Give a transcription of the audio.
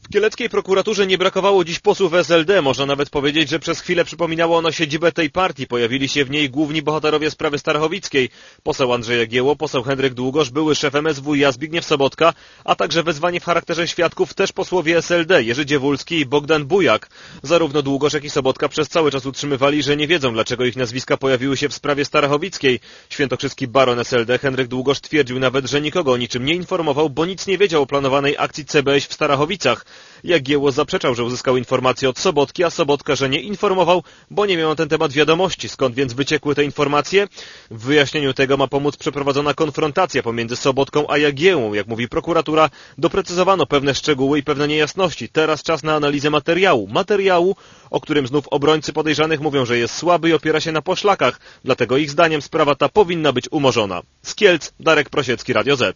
W kieleckiej prokuraturze nie brakowało dziś posłów SLD. Można nawet powiedzieć, że przez chwilę przypominało ono siedzibę tej partii. Pojawili się w niej główni bohaterowie sprawy starachowickiej. Poseł Andrzej Jagiełło, poseł Henryk Długosz, były szef MSWiA Zbigniew Sobotka, a także wezwani w charakterze świadków też posłowie SLD Jerzy Dziewulski i Bogdan Bujak. Zarówno Długosz, jak i Sobotka przez cały czas utrzymywali, że nie wiedzą, dlaczego ich nazwiska pojawiły się w sprawie starachowickiej. Świętokrzyski baron SLD Henryk Długosz twierdził nawet, że nikogo o niczym nie informował, bo nic nie wiedział o planowanej akcji CBŚ w Starachowicach. Jagiełło zaprzeczał, że uzyskał informacje od Sobotki, a Sobotka, że nie informował, bo nie miał na ten temat wiadomości. Skąd więc wyciekły te informacje? W wyjaśnieniu tego ma pomóc przeprowadzona konfrontacja pomiędzy Sobotką a Jagiełłą. Jak mówi prokuratura, doprecyzowano pewne szczegóły i pewne niejasności. Teraz czas na analizę materiału, o którym znów obrońcy podejrzanych mówią, że jest słaby i opiera się na poszlakach. Dlatego ich zdaniem sprawa ta powinna być umorzona. Z Kielc, Darek Prosiecki, Radio Z.